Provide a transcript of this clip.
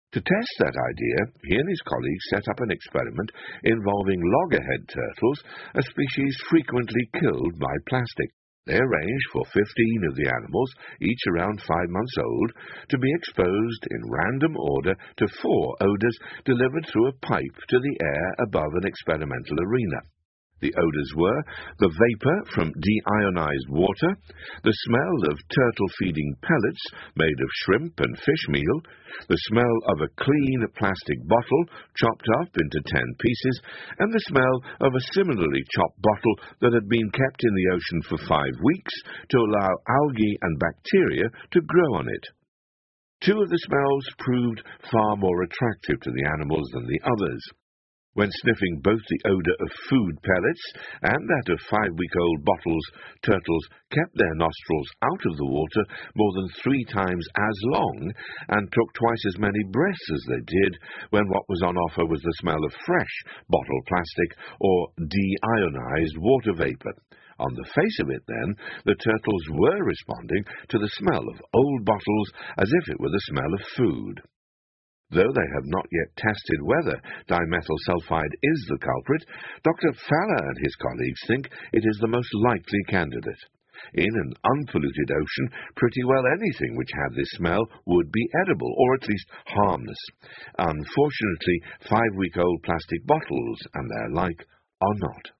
To test that idea, he and his colleagues set up an experiment involving loggerhead turtles, a species frequently killed by plastic. They arranged for 15 of the animals, each around 5 months old, to be exposed in random order to 4 odours delivered through a pipe to the air above an experimental arena. The odours were the vapour from deionized water, the smell of turtle-feeding pellets made of shrimp and fish meal, the smell of a clean plastic bottle chopped up into 10 pieces, and the smell of a similarly chopped bottle that had been kept in the ocean for 5 weeks to allow algae and bacteria to grow on it. 2 of the smells proved far more attractive to the animals than the others. When sniffing both the odour of food pellets and that of 5-week-old bottles, turtles kept their nostrils out of the water more than 3 times as long and took twice as many breaths as they did when what was on offer was the smell of fresh bottle plastic or deionized water vapour. On the face of it, then, the turtles were responding to the smell of old bottles as if it were the smell of food. Though they have not yet tested whether dimethyl sulfide is the culprit, Dr. Faller and his colleagues think it is the most likely candidate. In an unpolluted ocean, pretty well anything which had this smell would be edible, or at least harmless. Unfortunately, 5-week-old plastic bottles and their like are not.